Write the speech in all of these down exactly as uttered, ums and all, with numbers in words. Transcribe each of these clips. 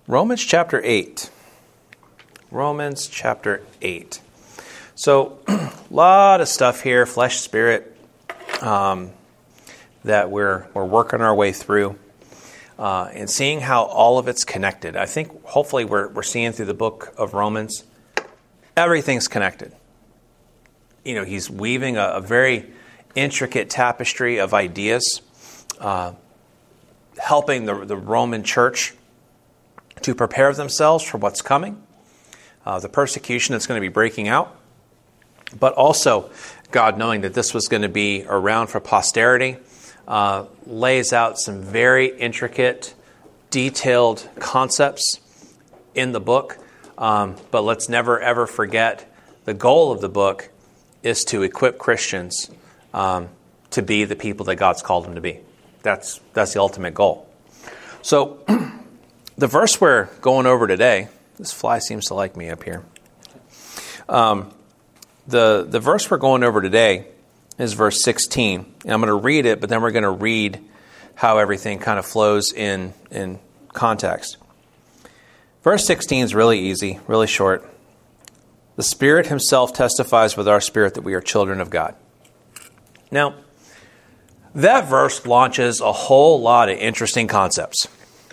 Romans chapter eight. Romans chapter eight. So, a lot of stuff here, flesh, spirit, um, that we're we're working our way through, uh, and seeing how all of it's connected. I think hopefully we're we're seeing through the book of Romans, everything's connected. You know, he's weaving a, a very intricate tapestry of ideas, uh, helping the the Roman church to prepare themselves for what's coming, uh, the persecution that's going to be breaking out, but also God, knowing that this was going to be around for posterity, uh, lays out some very intricate, detailed concepts in the book. Um, but let's never, ever forget the goal of the book is to equip Christians um, to be the people that God's called them to be. That's, that's the ultimate goal. So the verse we're going over today, this fly seems to like me up here. Um, the, the verse we're going over today is verse sixteen. And I'm going to read it, but then we're going to read how everything kind of flows in, in context. Verse sixteen is really easy, really short. The Spirit Himself testifies with our spirit that we are children of God. Now, that verse launches a whole lot of interesting concepts.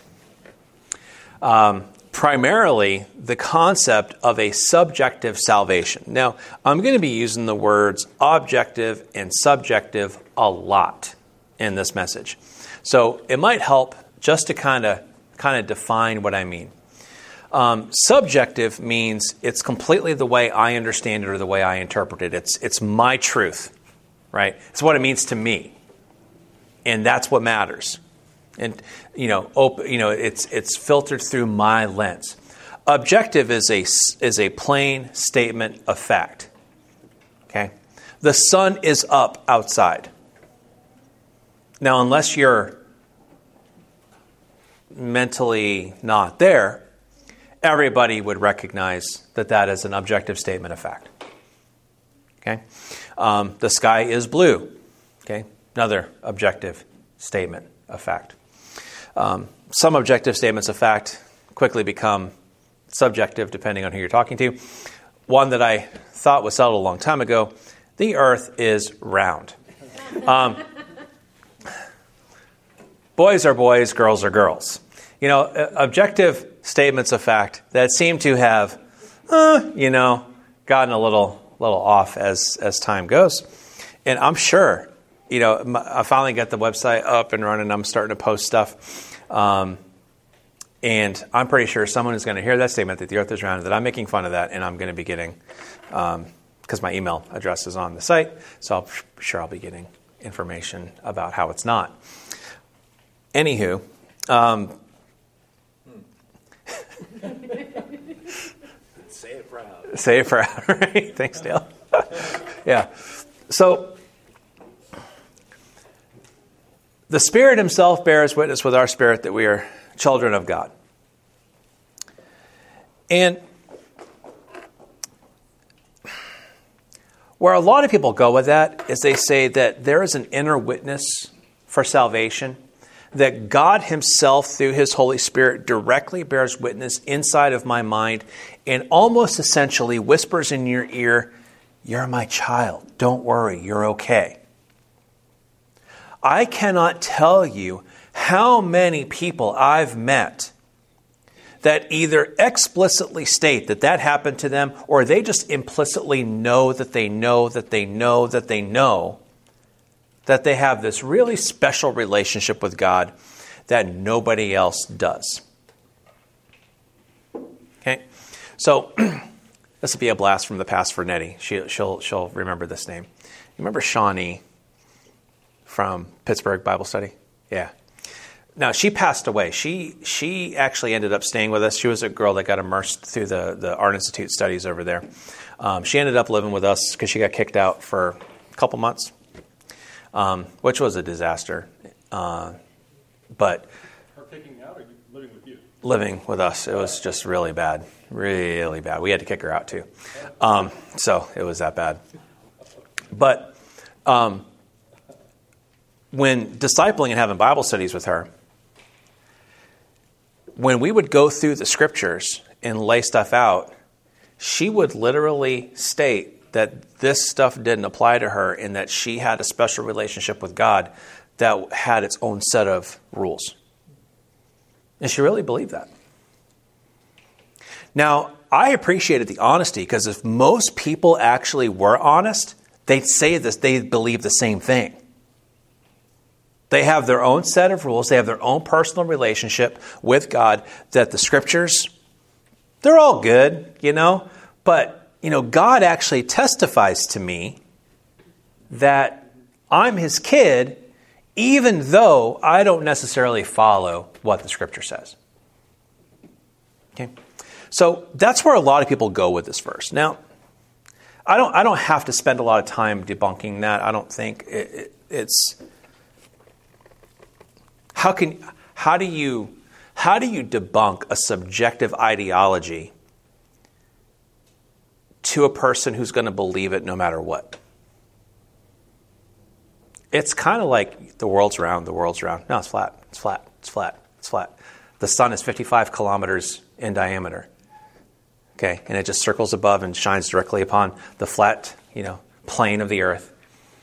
Um, primarily, the concept of a subjective salvation. Now, I'm going to be using the words objective and subjective a lot in this message. So it might help just to kind of kind of define what I mean. Um, subjective means it's completely the way I understand it or the way I interpret it. It's it's my truth, right? It's what it means to me, and that's what matters. And you know, op- you know, it's it's filtered through my lens. Objective is a is a plain statement of fact. Okay, the sun is up outside. Now, unless you're mentally not there, everybody would recognize that that is an objective statement of fact. Okay, um, the sky is blue. Okay, another objective statement of fact. Um, some objective statements of fact quickly become subjective depending on who you're talking to. One that I thought was settled a long time ago: the Earth is round. Um, boys are boys, girls are girls. You know, objective statements of fact that seem to have, uh, you know, gotten a little little off as as time goes. And I'm sure, you know, I finally got the website up and running. I'm starting to post stuff. Um, and I'm pretty sure someone is going to hear that statement that the Earth is round, that I'm making fun of that, and I'm going to be getting, um, because my email address is on the site, so I'm sure I'll be getting information about how it's not. Anywho, um, Say it proud. Say it proud, right? Thanks, Dale. Yeah. So, the Spirit Himself bears witness with our spirit that we are children of God. And where a lot of people go with that is they say that there is an inner witness for salvation, that God Himself, through His Holy Spirit, directly bears witness inside of my mind and almost essentially whispers in your ear, "You're my child. Don't worry. You're okay." I cannot tell you how many people I've met that either explicitly state that that happened to them, or they just implicitly know that they know that they know that they know that they have this really special relationship with God that nobody else does. Okay? So, this will be a blast from the past for Nettie. She, she'll, she'll remember this name. You remember Shawnee from Pittsburgh Bible Study? Yeah. Now, she passed away. She she actually ended up staying with us. She was a girl that got immersed through the, the Art Institute studies over there. Um, she ended up living with us because she got kicked out for a couple months, um, which was a disaster. Uh, but Her kicking out or living with you? Living with us. It was just really bad. Really bad. We had to kick her out too. Um, so it was that bad. But um, when discipling and having Bible studies with her, when we would go through the scriptures and lay stuff out, she would literally state that this stuff didn't apply to her and that she had a special relationship with God that had its own set of rules. And she really believed that. Now, I appreciated the honesty, because if most people actually were honest, they'd say this, they believe the same thing. They have their own set of rules. They have their own personal relationship with God, that the scriptures, they're all good, you know. But, you know, God actually testifies to me that I'm his kid, even though I don't necessarily follow what the scripture says. Okay. So that's where a lot of people go with this verse. Now, I don't I don't have to spend a lot of time debunking that. I don't think it, it, it's... How can how do you how do you debunk a subjective ideology to a person who's going to believe it no matter what? It's kind of like the world's round, the world's round. No, it's flat. It's flat. It's flat. It's flat. The sun is fifty-five kilometers in diameter. Okay, and it just circles above and shines directly upon the flat, you know, plane of the earth.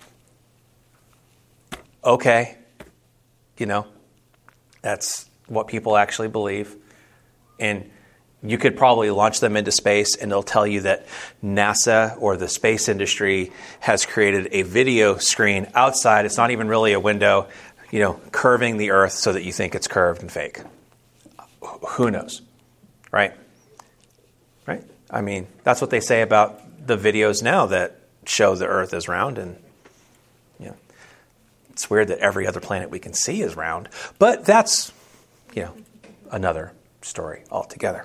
Okay, you know, that's what people actually believe. And you could probably launch them into space and they'll tell you that NASA or the space industry has created a video screen outside. It's not even really a window, you know, curving the earth so that you think it's curved and fake. Who knows, right? Right? I mean, that's what they say about the videos now that show the earth is round. And, you know, it's weird that every other planet we can see is round. But that's, you know, another story altogether.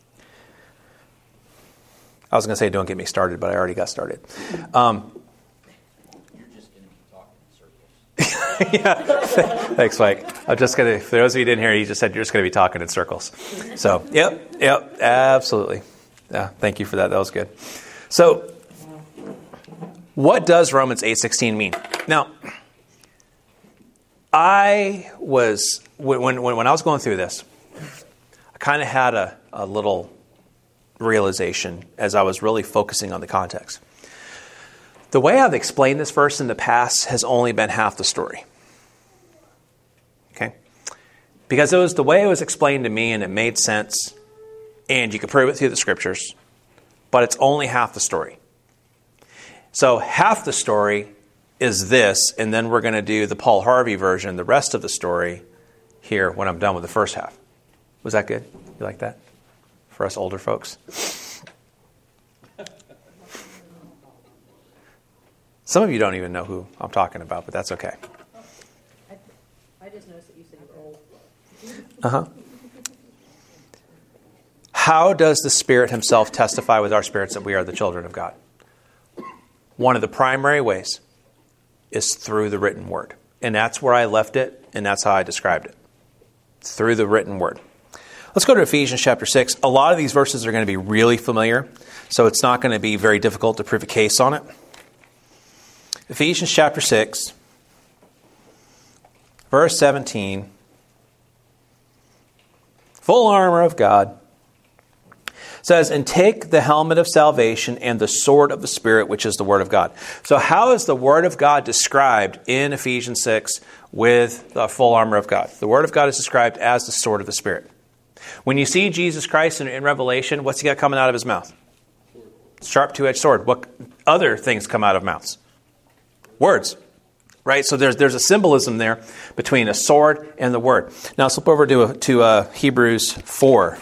I was going to say, don't get me started, but I already got started. Um, You're just going to be talking in circles. Yeah. Thanks, Mike. I'm just going to, for those of you who didn't hear, he just said you're just going to be talking in circles. So, yep, yep, absolutely. Yeah, thank you for that. That was good. So, what does Romans eight sixteen mean? Now, I was, when, when, when I was going through this, I kind of had a, a little realization as I was really focusing on the context. The way I've explained this verse in the past has only been half the story. Okay? Because it was the way it was explained to me and it made sense, and you can prove it through the scriptures, but it's only half the story. So half the story is this, and then we're going to do the Paul Harvey version, the rest of the story, here when I'm done with the first half. Was that good? You like that? For us older folks? Some of you don't even know who I'm talking about, but that's okay. I, I just noticed that you said you're old. Uh-huh. How does the Spirit himself testify with our spirits that we are the children of God? One of the primary ways is through the written word. And that's where I left it, and that's how I described it. Through the written word. Let's go to Ephesians chapter six. A lot of these verses are going to be really familiar, so it's not going to be very difficult to prove a case on it. Ephesians chapter six, verse seventeen. Full armor of God. Says, and take the helmet of salvation and the sword of the Spirit, which is the Word of God. So how is the Word of God described in Ephesians six with the full armor of God? The Word of God is described as the sword of the Spirit. When you see Jesus Christ in, in Revelation, what's he got coming out of his mouth? Sharp two-edged sword. What other things come out of mouths? Words. Right? So there's there's a symbolism there between a sword and the Word. Now let's flip over to, to uh, Hebrews four.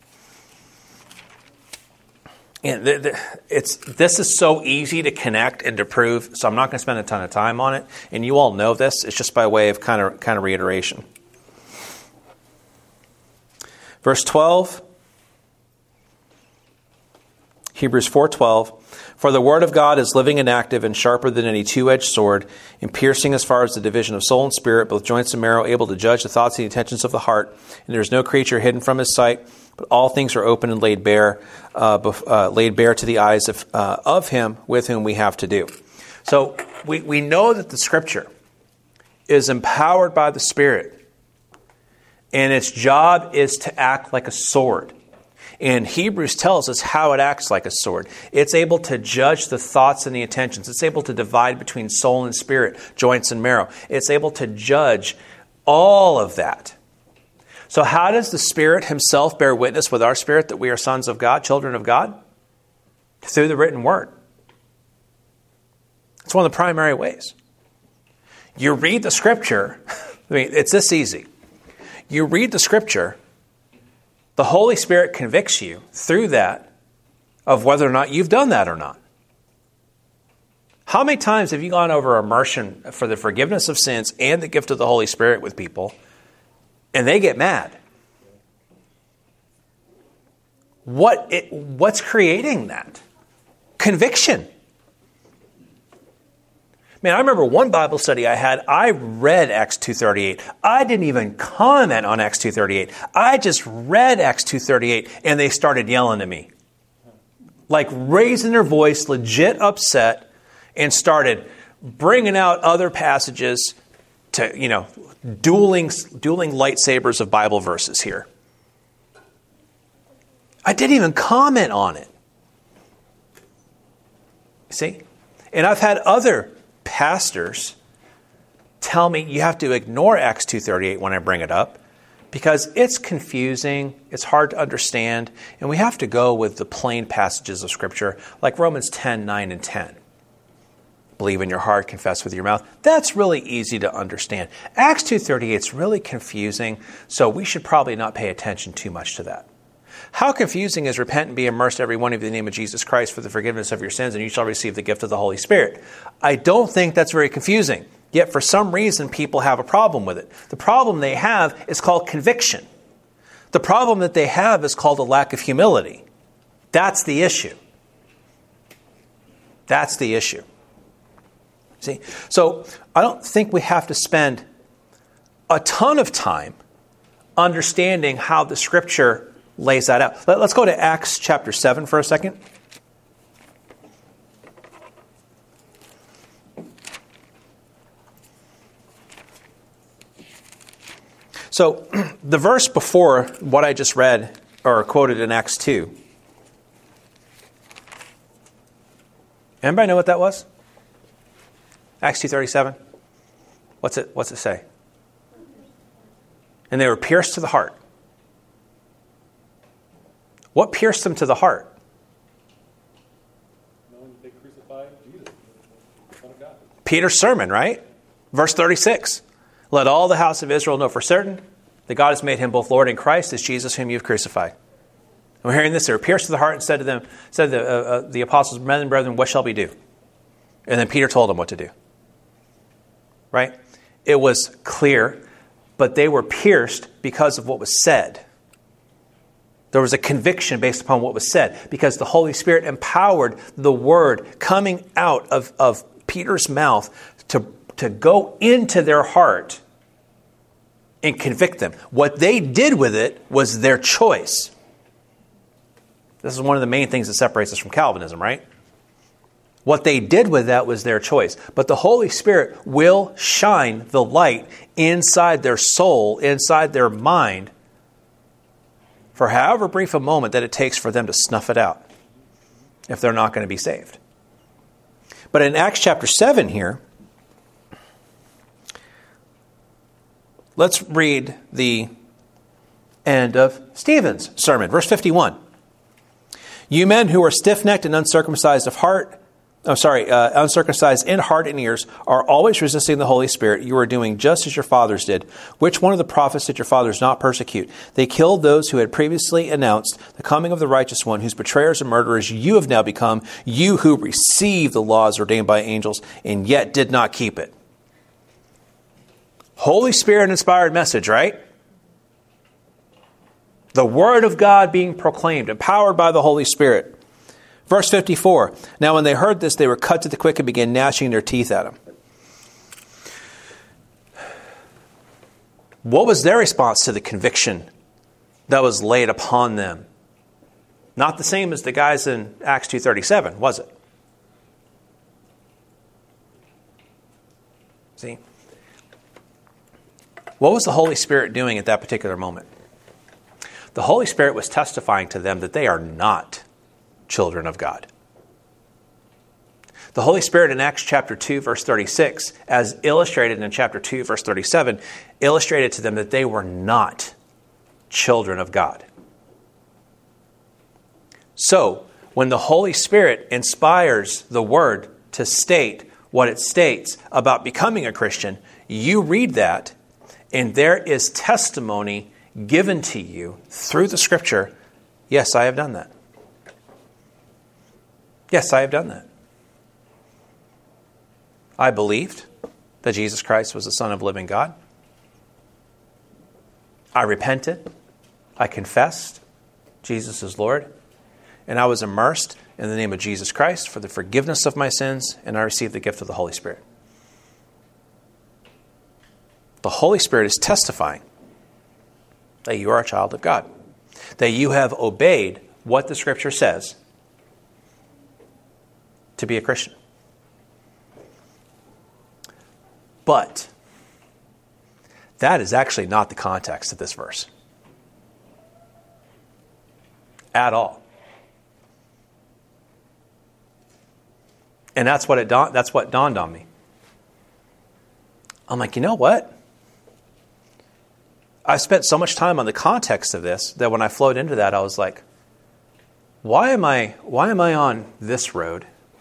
And the, the, it's this is so easy to connect and to prove, so I'm not going to spend a ton of time on it. And you all know this. It's just by way of kind of kind of reiteration. Verse twelve, Hebrews four twelve. For the word of God is living and active and sharper than any two-edged sword, and piercing as far as the division of soul and spirit, both joints and marrow, able to judge the thoughts and the intentions of the heart. And there is no creature hidden from his sight, but all things are open and laid bare, uh, bef- uh, laid bare to the eyes of uh, of him with whom we have to do. So we, we know that the Scripture is empowered by the Spirit, And its job is to act like a sword. And Hebrews tells us how it acts like a sword. It's able to judge the thoughts and the intentions. It's able to divide between soul and spirit, joints and marrow. It's able to judge all of that. So how does the Spirit himself bear witness with our spirit that we are sons of God, children of God? Through the written word. It's one of the primary ways. You read the scripture, I mean, it's this easy. You read the scripture, the Holy Spirit convicts you through that of whether or not you've done that or not. How many times have you gone over immersion for the forgiveness of sins and the gift of the Holy Spirit with people, and they get mad? What it, what's creating that? Conviction. Man, I remember one Bible study I had, I read Acts two thirty-eight. I didn't even comment on Acts two thirty-eight. I just read Acts two thirty-eight, and they started yelling at me. Like raising their voice, legit upset, and started bringing out other passages to, you know, dueling, dueling lightsabers of Bible verses here. I didn't even comment on it. See? And I've had other pastors tell me you have to ignore Acts two thirty-eight when I bring it up because it's confusing, it's hard to understand, and we have to go with the plain passages of Scripture like Romans ten, nine, and ten. Believe in your heart, confess with your mouth. That's really easy to understand. Acts two thirty-eight is really confusing, so we should probably not pay attention too much to that. How confusing is repent and be immersed every one of you in the name of Jesus Christ for the forgiveness of your sins, and you shall receive the gift of the Holy Spirit. I don't think that's very confusing. Yet for some reason, people have a problem with it. The problem they have is called conviction. The problem that they have is called a lack of humility. That's the issue. That's the issue. See? So I don't think we have to spend a ton of time understanding how the Scripture lays that out. Let's go to Acts chapter seven for a second. So the verse before what I just read or quoted in Acts two. Anybody know what that was? Acts two thirty-seven. What's it what's it say? And they were pierced to the heart. What pierced them to the heart? Knowing that they crucified Jesus, the Son of God. Peter's sermon, right? Verse thirty-six. Let all the house of Israel know for certain that God has made him both Lord and Christ, as Jesus whom you have crucified. And we're hearing this. They were pierced to the heart and said to them, said the, uh, uh, the apostles, men and brethren, what shall we do? And then Peter told them what to do. Right? It was clear, but they were pierced because of what was said. There was a conviction based upon what was said because the Holy Spirit empowered the word coming out of, of Peter's mouth to, to go into their heart and convict them. What they did with it was their choice. This is one of the main things that separates us from Calvinism, right? What they did with that was their choice. But the Holy Spirit will shine the light inside their soul, inside their mind, for however brief a moment that it takes for them to snuff it out if they're not going to be saved. But in Acts chapter seven here, let's read the end of Stephen's sermon, verse fifty-one. You men who are stiff-necked and uncircumcised of heart, I'm sorry, uh, uncircumcised in heart and ears, are always resisting the Holy Spirit. You are doing just as your fathers did. Which one of the prophets did your fathers not persecute? They killed those who had previously announced the coming of the righteous one, whose betrayers and murderers you have now become, you who received the laws ordained by angels and yet did not keep it. Holy Spirit-inspired message, right? The Word of God being proclaimed, empowered by the Holy Spirit. Verse fifty-four, now when they heard this, they were cut to the quick and began gnashing their teeth at him. What was their response to the conviction that was laid upon them? Not the same as the guys in Acts two thirty-seven, was it? See? What was the Holy Spirit doing at that particular moment? The Holy Spirit was testifying to them that they are not children of God. The Holy Spirit in Acts chapter two, verse thirty-six, as illustrated in chapter two, verse thirty-seven, illustrated to them that they were not children of God. So, when the Holy Spirit inspires the Word to state what it states about becoming a Christian, you read that, and there is testimony given to you through the Scripture. Yes, I have done that. Yes, I have done that. I believed that Jesus Christ was the Son of the living God. I repented. I confessed Jesus is Lord. And I was immersed in the name of Jesus Christ for the forgiveness of my sins, and I received the gift of the Holy Spirit. The Holy Spirit is testifying that you are a child of God, that you have obeyed what the Scripture says to be a Christian. But that is actually not the context of this verse at all. And that's what it da- that's what dawned on me. I'm like, you know what? I spent so much time on the context of this that when I flowed into that, I was like, why am I why am I on this road?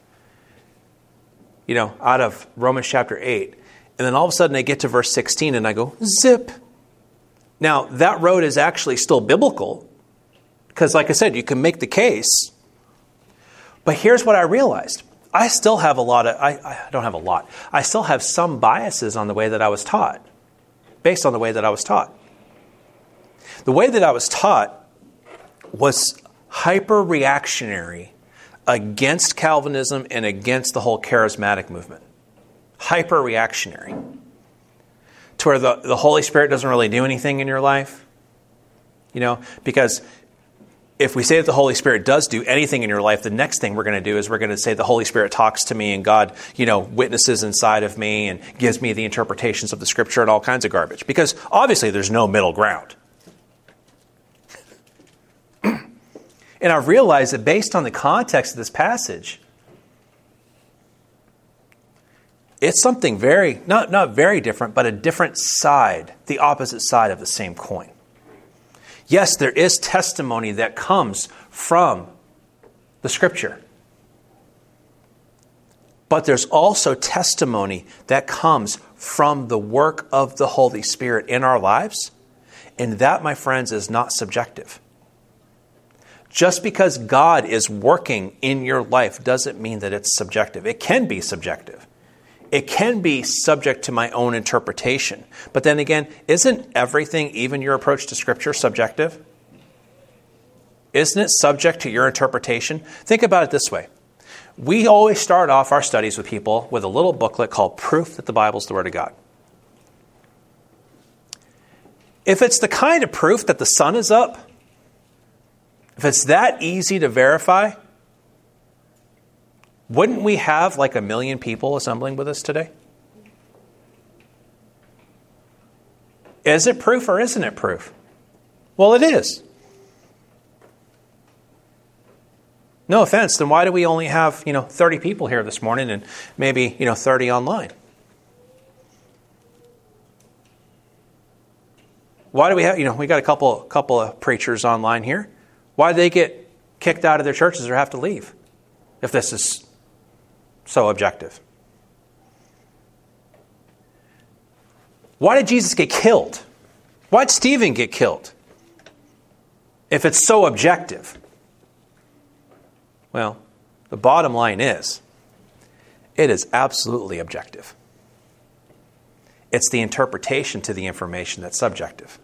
You know, out of Romans chapter eight. And then all of a sudden I get to verse sixteen and I go, zip. Now, that road is actually still biblical. Because like I said, you can make the case. But here's what I realized. I still have a lot of, I, I don't have a lot. I still have some biases on the way that I was taught. Based on the way that I was taught. The way that I was taught was hyper-reactionary against Calvinism and against the whole charismatic movement. Hyper-reactionary. To where the, the Holy Spirit doesn't really do anything in your life. You know, because if we say that the Holy Spirit does do anything in your life, the next thing we're going to do is we're going to say the Holy Spirit talks to me and God, you know, witnesses inside of me and gives me the interpretations of the Scripture and all kinds of garbage. Because obviously there's no middle ground. And I've realized that based on the context of this passage, it's something very, not, not very different, but a different side, the opposite side of the same coin. Yes, there is testimony that comes from the Scripture. But there's also testimony that comes from the work of the Holy Spirit in our lives. And that, my friends, is not subjective. Just because God is working in your life doesn't mean that it's subjective. It can be subjective. It can be subject to my own interpretation. But then again, isn't everything, even your approach to Scripture, subjective? Isn't it subject to your interpretation? Think about it this way. We always start off our studies with people with a little booklet called Proof That the Bible is the Word of God. If it's the kind of proof that the sun is up, if it's that easy to verify, wouldn't we have like a million people assembling with us today? Is it proof or isn't it proof? Well, it is. No offense, then why do we only have, you know, thirty people here this morning and maybe, you know, thirty online? Why do we have, you know, we got a couple couple of preachers online here. Why do they get kicked out of their churches or have to leave if this is so objective? Why did Jesus get killed? Why did Stephen get killed? If it's so objective. Well, the bottom line is, it is absolutely objective. It's the interpretation to the information that's subjective.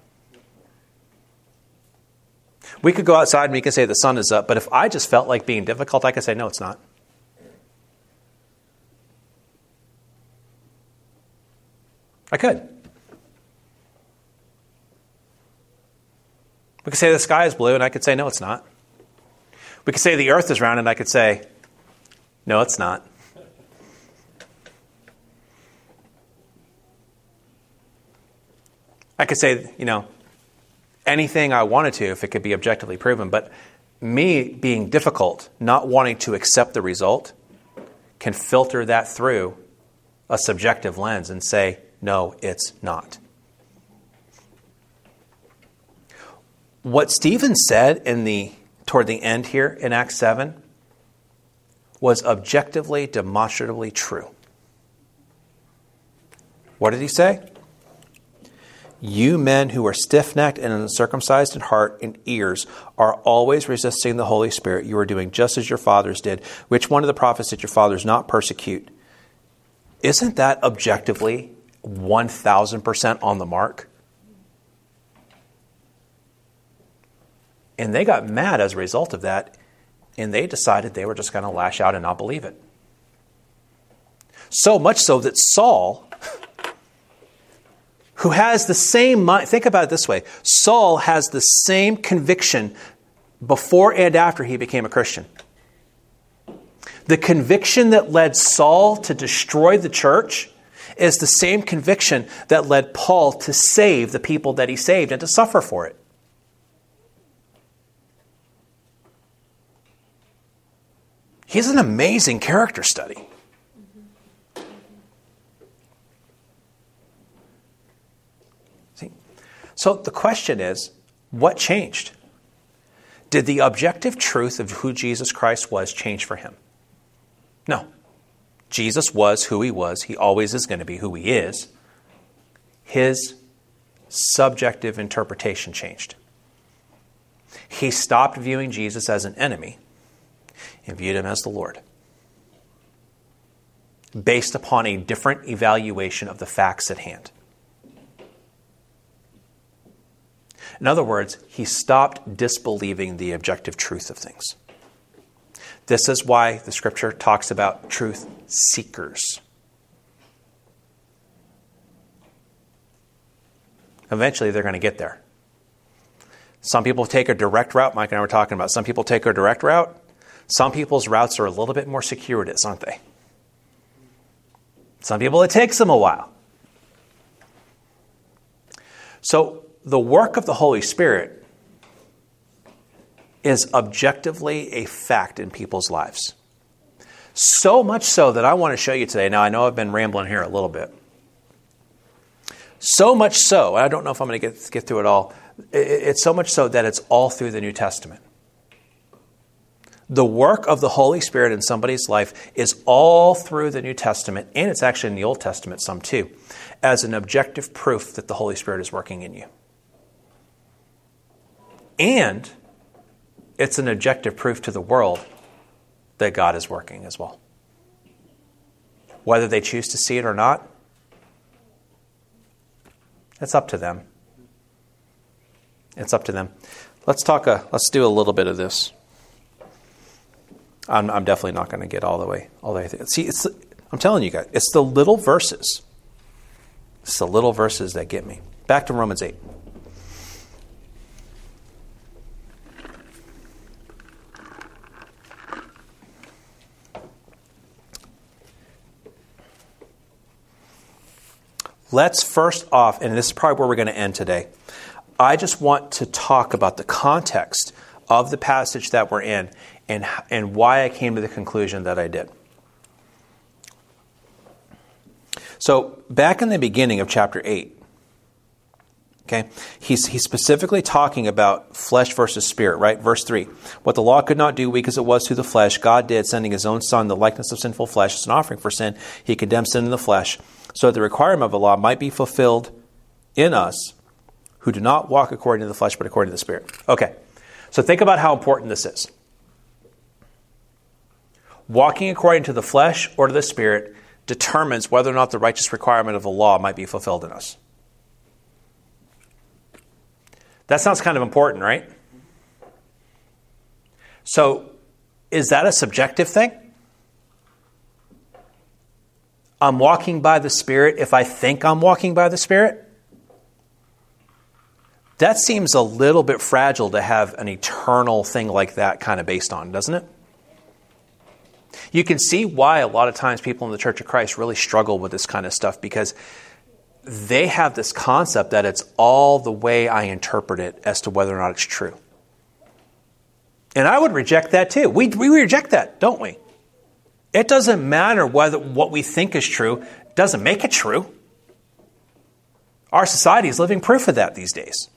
We could go outside and we could say the sun is up, but if I just felt like being difficult, I could say, no, it's not. I could. We could say the sky is blue, and I could say, no, it's not. We could say the earth is round, and I could say, no, it's not. I could say, you know, anything I wanted to if it could be objectively proven, but me being difficult, not wanting to accept the result, can filter that through a subjective lens and say, no, it's not. What Stephen said in the toward the end here in Acts seven was objectively, demonstratively true. What did he say? You men who are stiff-necked and uncircumcised in heart and ears are always resisting the Holy Spirit. You are doing just as your fathers did. Which one of the prophets did your fathers not persecute? Isn't that objectively one thousand percent on the mark? And they got mad as a result of that, and they decided they were just going to lash out and not believe it. So much so that Saul, who has the same mind, think about it this way, Saul has the same conviction before and after he became a Christian. The conviction that led Saul to destroy the church is the same conviction that led Paul to save the people that he saved and to suffer for it. He's an amazing character study. See? So the question is, what changed? Did the objective truth of who Jesus Christ was change for him? No. Jesus was who he was. He always is going to be who he is. His subjective interpretation changed. He stopped viewing Jesus as an enemy and viewed him as the Lord, based upon a different evaluation of the facts at hand. In other words, he stopped disbelieving the objective truth of things. This is why the scripture talks about truth seekers. Eventually, they're going to get there. Some people take a direct route. Mike and I were talking about some people take a direct route. Some people's routes are a little bit more circuitous, aren't they? Some people, it takes them a while. So the work of the Holy Spirit is objectively a fact in people's lives. So much so that I want to show you today. Now, I know I've been rambling here a little bit. So much so, I don't know if I'm going to get, get through it all. It's so much so that it's all through the New Testament. The work of the Holy Spirit in somebody's life is all through the New Testament, and it's actually in the Old Testament some too, as an objective proof that the Holy Spirit is working in you. And it's an objective proof to the world that God is working as well. Whether they choose to see it or not, it's up to them. It's up to them. Let's talk. A, let's do a little bit of this. I'm, I'm definitely not going to get all the way, all the way through. See, it's, I'm telling you guys, it's the little verses. It's the little verses that get me. Back to Romans eight. Let's first off, and this is probably where we're going to end today, I just want to talk about the context of the passage that we're in and, and why I came to the conclusion that I did. So back in the beginning of chapter eight, okay, he's, he's specifically talking about flesh versus spirit, right? Verse three, what the law could not do, weak as it was through the flesh, God did, sending his own son, the likeness of sinful flesh, as an offering for sin. He condemned sin in the flesh, so that the requirement of the law might be fulfilled in us who do not walk according to the flesh, but according to the Spirit. Okay, so think about how important this is. Walking according to the flesh or to the Spirit determines whether or not the righteous requirement of the law might be fulfilled in us. That sounds kind of important, right? So, is that a subjective thing? I'm walking by the Spirit if I think I'm walking by the Spirit? That seems a little bit fragile to have an eternal thing like that kind of based on, doesn't it? You can see why a lot of times people in the Church of Christ really struggle with this kind of stuff, because they have this concept that it's all the way I interpret it as to whether or not it's true. And I would reject that too. We, we reject that, don't we? It doesn't matter whether what we think is true. It doesn't make it true. Our society is living proof of that these days.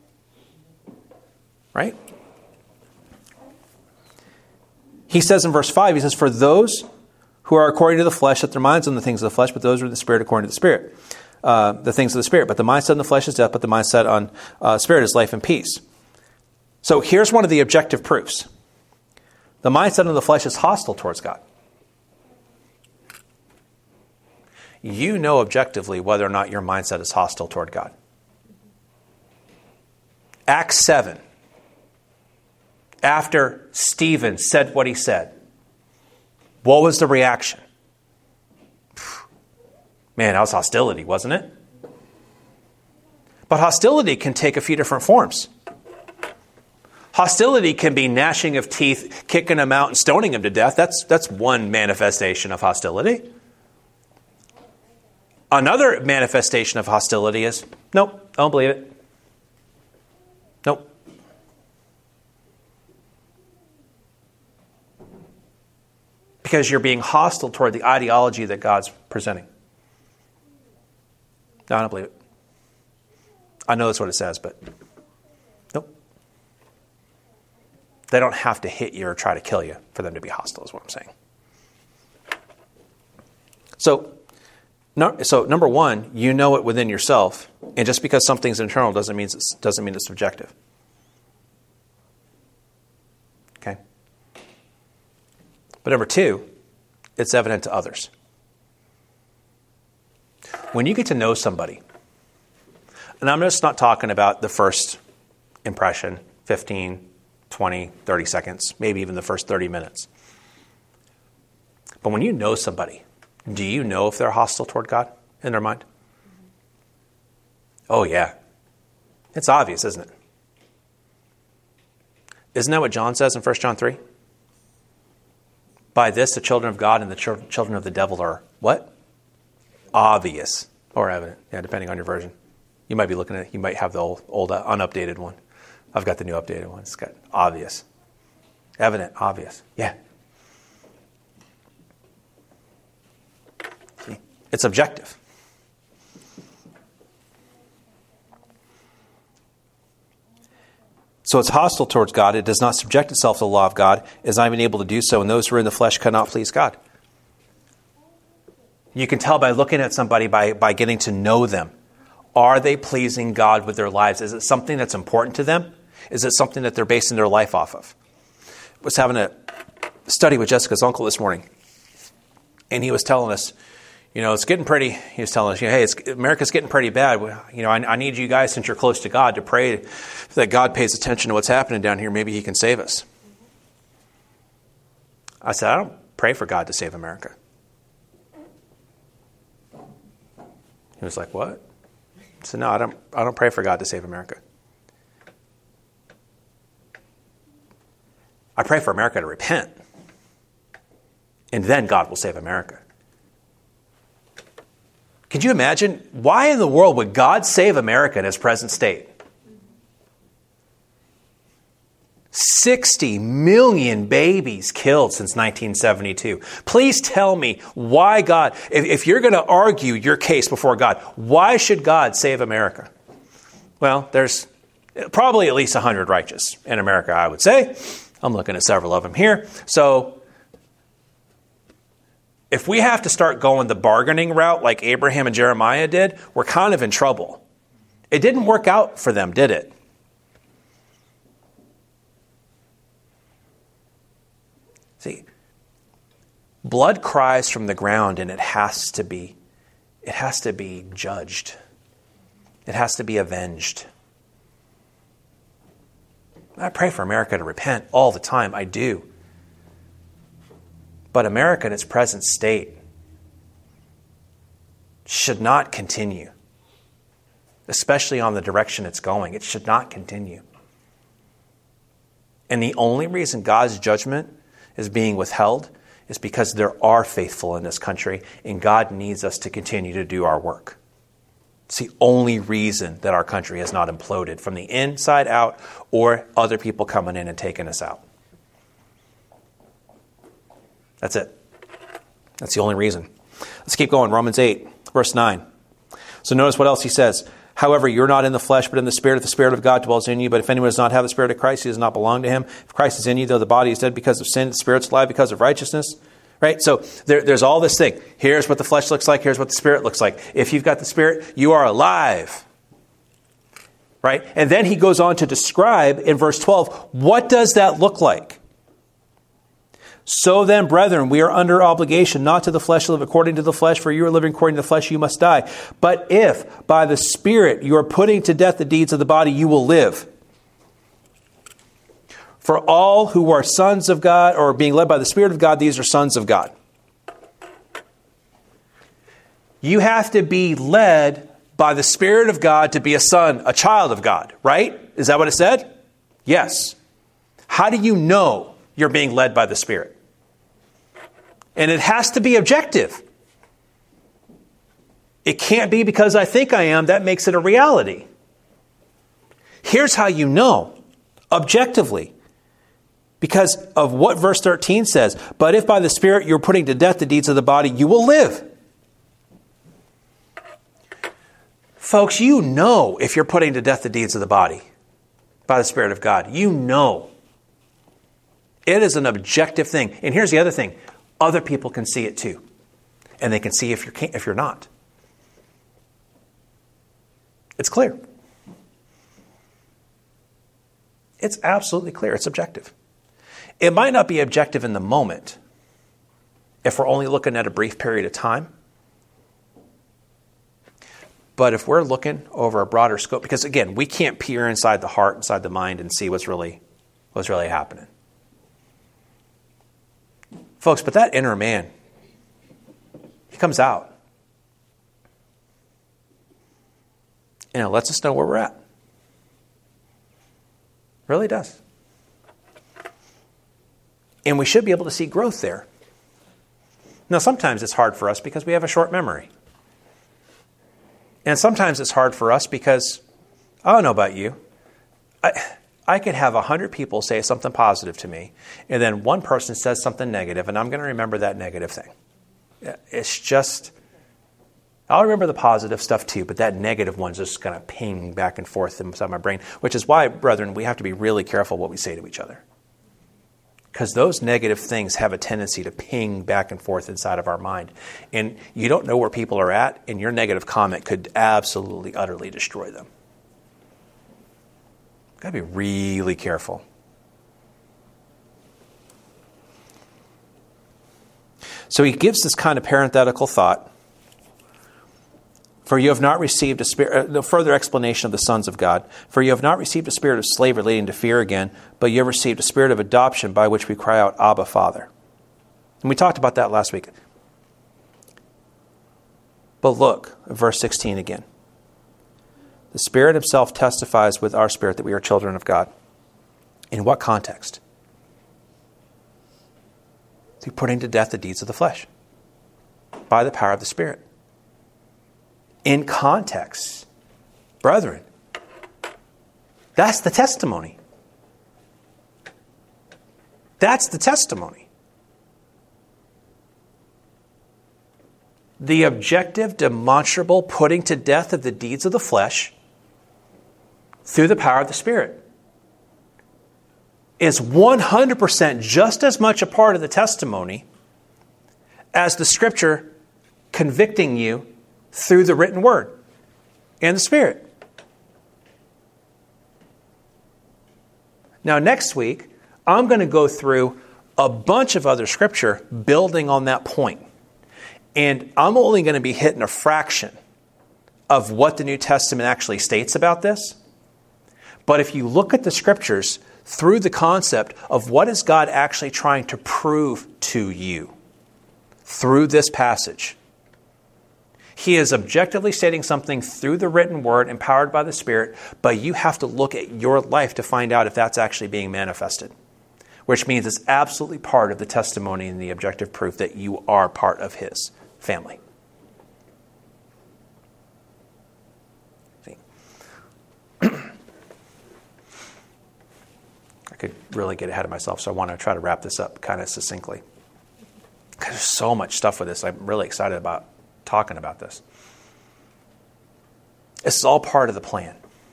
Right? He says in verse five, he says, for those who are according to the flesh set their minds on the things of the flesh, but those who are in the Spirit according to the Spirit. Uh, the things of the Spirit. But the mindset on the flesh is death, but the mindset on uh, Spirit is life and peace. So here's one of the objective proofs. The mindset on the flesh is hostile towards God. You know objectively whether or not your mindset is hostile toward God. Acts seven. After Stephen said what he said, what was the reaction? Man, that was hostility, wasn't it? But hostility can take a few different forms. Hostility can be gnashing of teeth, kicking him out and stoning him to death. That's, that's one manifestation of hostility. Another manifestation of hostility is, nope, I don't believe it. Nope. Because you're being hostile toward the ideology that God's presenting. No, I don't believe it. I know that's what it says, but nope. They don't have to hit you or try to kill you for them to be hostile, is what I'm saying. So, no, so number one, you know it within yourself, and just because something's internal doesn't mean it's, doesn't mean it's subjective. Okay? But number two, it's evident to others. When you get to know somebody, and I'm just not talking about the first impression, fifteen, twenty, thirty seconds, maybe even the first thirty minutes. But when you know somebody, do you know if they're hostile toward God in their mind? Oh, yeah. It's obvious, isn't it? Isn't that what John says in First John three? By this, the children of God and the ch- children of the devil are what? Obvious or evident. Yeah, depending on your version. You might be looking at, you might have the old, old uh, unupdated one. I've got the new updated one. It's got obvious. Evident, obvious. Yeah. See? It's objective. So it's hostile towards God. It does not subject itself to the law of God, is not even able to do so, and those who are in the flesh cannot please God. You can tell by looking at somebody, by, by getting to know them. Are they pleasing God with their lives? Is it something that's important to them? Is it something that they're basing their life off of? I was having a study with Jessica's uncle this morning, and he was telling us, you know, it's getting pretty, he was telling us, you know, hey, it's, America's getting pretty bad. You know, I, I need you guys, since you're close to God, to pray that God pays attention to what's happening down here. Maybe he can save us. I said, I don't pray for God to save America. He was like, what? I said, no, I don't, I don't pray for God to save America. I pray for America to repent. And then God will save America. Could you imagine? Why in the world would God save America in its present state? sixty million babies killed since nineteen seventy-two. Please tell me why God, if, if you're going to argue your case before God, why should God save America? Well, there's probably at least one hundred righteous in America, I would say. I'm looking at several of them here. So if we have to start going the bargaining route like Abraham and Jeremiah did, we're kind of in trouble. It didn't work out for them, did it? See, blood cries from the ground, and it has to be, it has to be judged. It has to be avenged. I pray for America to repent all the time. I do. But America in its present state should not continue, especially on the direction it's going. It should not continue. And the only reason God's judgment is being withheld is because there are faithful in this country, and God needs us to continue to do our work. It's the only reason that our country has not imploded from the inside out or other people coming in and taking us out. That's it. That's the only reason. Let's keep going. Romans eight, verse nine. So notice what else he says. However, you're not in the flesh, but in the Spirit. If the Spirit of God dwells in you. But if anyone does not have the Spirit of Christ, he does not belong to him. If Christ is in you, though the body is dead because of sin, the Spirit's alive because of righteousness. Right? So there, there's all this thing. Here's what the flesh looks like. Here's what the Spirit looks like. If you've got the Spirit, you are alive. Right? And then he goes on to describe in verse twelve, what does that look like? So then, brethren, we are under obligation, not to the flesh to live according to the flesh, for you are living according to the flesh, you must die. But if by the Spirit you are putting to death the deeds of the body, you will live. For all who are sons of God, or being led by the Spirit of God, these are sons of God. You have to be led by the Spirit of God to be a son, a child of God, right? Is that what it said? Yes. How do you know you're being led by the Spirit? And it has to be objective. It can't be because I think I am. That makes it a reality. Here's how you know, objectively. Because of what verse thirteen says. But if by the Spirit you're putting to death the deeds of the body, you will live. Folks, you know if you're putting to death the deeds of the body by the Spirit of God. You know. It is an objective thing. And here's the other thing. Other people can see it too. And they can see if you're, if you're not. It's clear. It's absolutely clear. It's objective. It might not be objective in the moment if we're only looking at a brief period of time. But if we're looking over a broader scope, because again, we can't peer inside the heart, inside the mind, and see what's really, what's really happening. Folks, but that inner man, he comes out. And it lets us know where we're at. Really does. And we should be able to see growth there. Now, sometimes it's hard for us because we have a short memory. And sometimes it's hard for us because, I don't know about you, I, I could have a hundred people say something positive to me, and then one person says something negative, and I'm going to remember that negative thing. It's just, I'll remember the positive stuff too, but that negative one's just going to ping back and forth inside my brain, which is why, brethren, we have to be really careful what we say to each other. Because those negative things have a tendency to ping back and forth inside of our mind. And you don't know where people are at, and your negative comment could absolutely, utterly destroy them. Got to be really careful. So he gives this kind of parenthetical thought. For you have not received a spirit, no further explanation of the sons of God. For you have not received a spirit of slavery leading to fear again, but you have received a spirit of adoption by which we cry out, Abba, Father. And we talked about that last week. But look, verse sixteen again. The Spirit himself testifies with our spirit that we are children of God. In what context? Through putting to death the deeds of the flesh. By the power of the Spirit. In context, brethren, that's the testimony. That's the testimony. The objective, demonstrable putting to death of the deeds of the flesh through the power of the Spirit is one hundred percent just as much a part of the testimony as the Scripture convicting you through the written word and the Spirit. Now, next week, I'm going to go through a bunch of other Scripture building on that point. And I'm only going to be hitting a fraction of what the New Testament actually states about this. But if you look at the Scriptures through the concept of what is God actually trying to prove to you through this passage, he is objectively stating something through the written word, empowered by the Spirit, but you have to look at your life to find out if that's actually being manifested. Which means it's absolutely part of the testimony and the objective proof that you are part of his family. I could really get ahead of myself, so I want to try to wrap this up kind of succinctly. Because there's so much stuff with this. I'm really excited about talking about this. This is all part of the plan.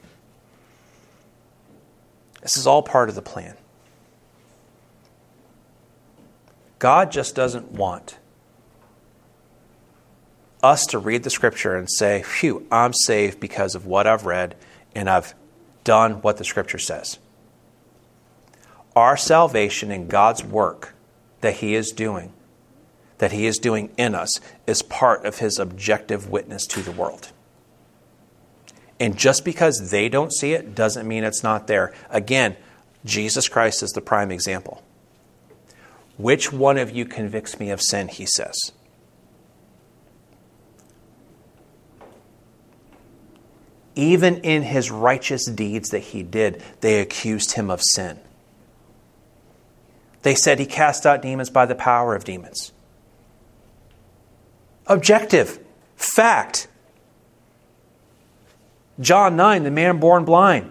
This is all part of the plan. God just doesn't want us to read the Scripture and say, phew, I'm saved because of what I've read and I've done what the Scripture says. Our salvation and God's work that He is doing, that He is doing in us, is part of His objective witness to the world. And just because they don't see it doesn't mean it's not there. Again, Jesus Christ is the prime example. Which one of you convicts me of sin, He says. Even in His righteous deeds that He did, they accused Him of sin. They said He cast out demons by the power of demons. Objective. Fact. John nine, the man born blind.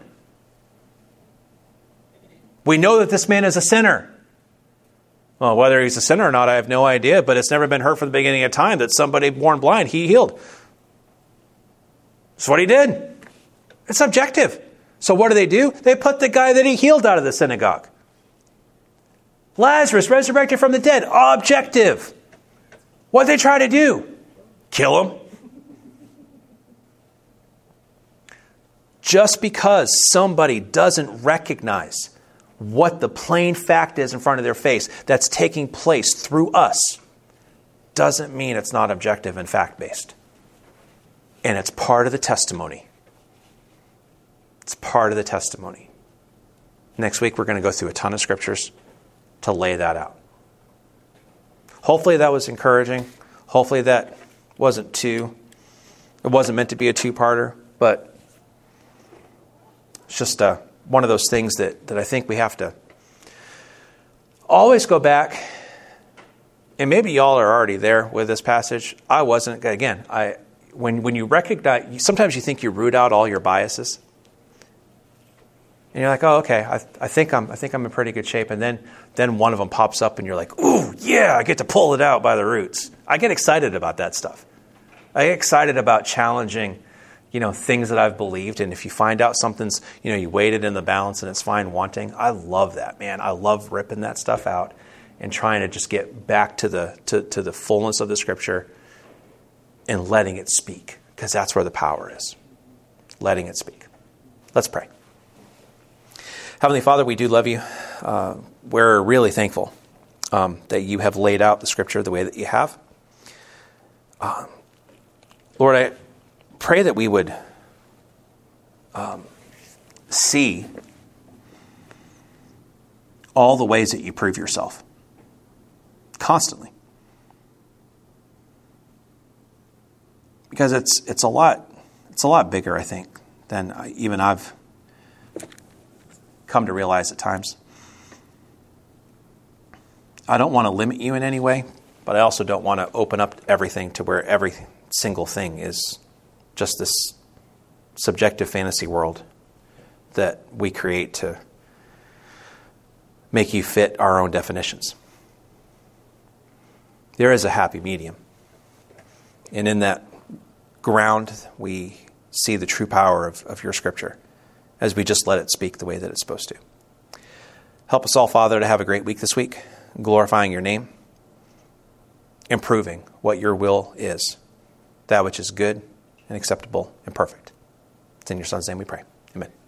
We know that this man is a sinner. Well, whether he's a sinner or not, I have no idea, but it's never been heard from the beginning of time that somebody born blind, He healed. That's what He did. It's objective. So what do they do? They put the guy that He healed out of the synagogue. Lazarus resurrected from the dead. Objective. What did they try to do? Kill him. Just because somebody doesn't recognize what the plain fact is in front of their face that's taking place through us doesn't mean it's not objective and fact-based. And it's part of the testimony. It's part of the testimony. Next week, we're going to go through a ton of scriptures to lay that out. Hopefully that was encouraging. Hopefully that wasn't too, it wasn't meant to be a two-parter, but it's just uh, one of those things that, that I think we have to always go back. And maybe y'all are already there with this passage. I wasn't. Again, I when when you recognize, sometimes you think you root out all your biases. And you're like, oh, okay, I, I think I'm I think I'm in pretty good shape. And then then one of them pops up and you're like, ooh, yeah, I get to pull it out by the roots. I get excited about that stuff. I get excited about challenging, you know, things that I've believed. And if you find out something's, you know, you weighed it in the balance and it's fine wanting, I love that, man. I love ripping that stuff out and trying to just get back to the to, to the fullness of the Scripture and letting it speak, because that's where the power is. Letting it speak. Let's pray. Heavenly Father, we do love you. Uh, we're really thankful um, that you have laid out the Scripture the way that you have. Uh, Lord, I pray that we would um, see all the ways that you prove yourself constantly. Because it's it's a lot it's a lot bigger, I think, than even I've come to realize at times. I don't want to limit you in any way, but I also don't want to open up everything to where every single thing is just this subjective fantasy world that we create to make you fit our own definitions. There is a happy medium. And in that ground, we see the true power of, of your Scripture as we just let it speak the way that it's supposed to. Help us all, Father, to have a great week this week, glorifying your name, improving what your will is, that which is good and acceptable and perfect. It's in your Son's name we pray. Amen.